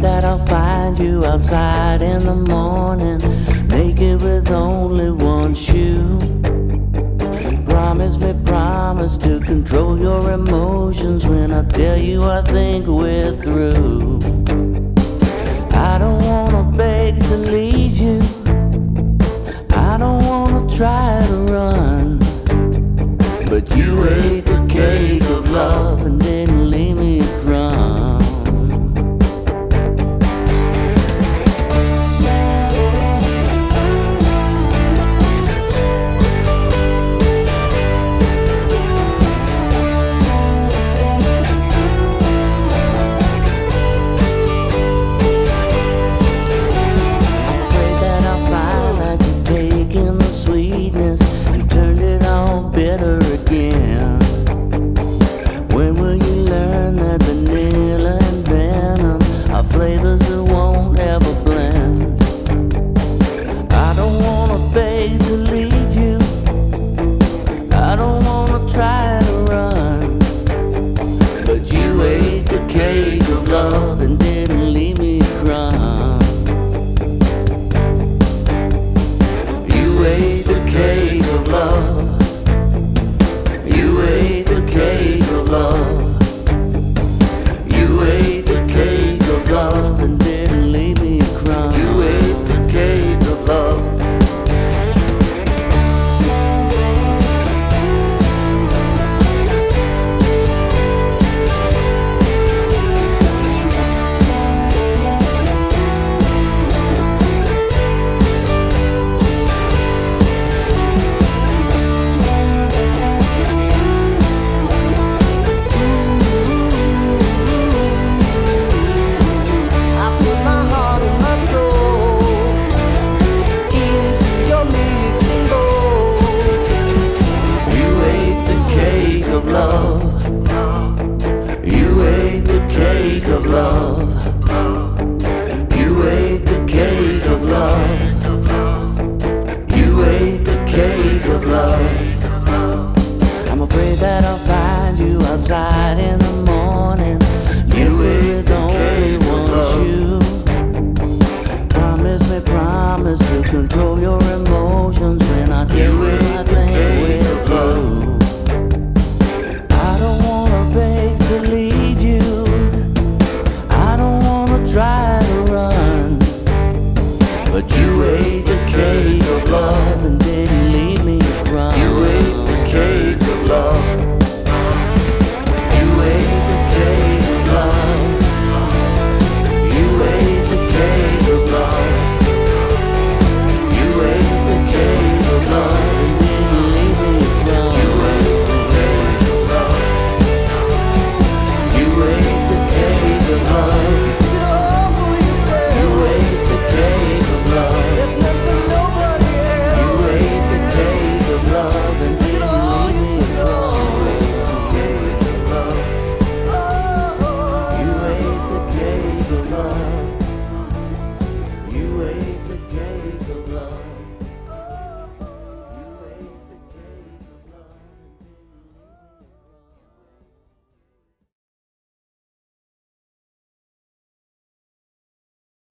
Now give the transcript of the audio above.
that I'll find you outside in the morning, naked with only one shoe. Promise to control your emotions when I tell you I think we're through. I don't wanna beg to leave you, I don't wanna try to run, but you ate the cake of love and didn't leave me a crumb. Bitter again. When will you learn that vanilla and venom are flavors that won't ever blend? I don't wanna beg to leave you, I don't wanna try to run, but you ate the cake of love and didn't leave me a crumb. You ate the cake of love, you ate the cake of love. You ate the cake of love and didn't leave me a crumb. You ate the cake of love. Love, you ate the cake of love. You ate the cake of love. You ate the cake of love. I'm afraid that I'll find you outside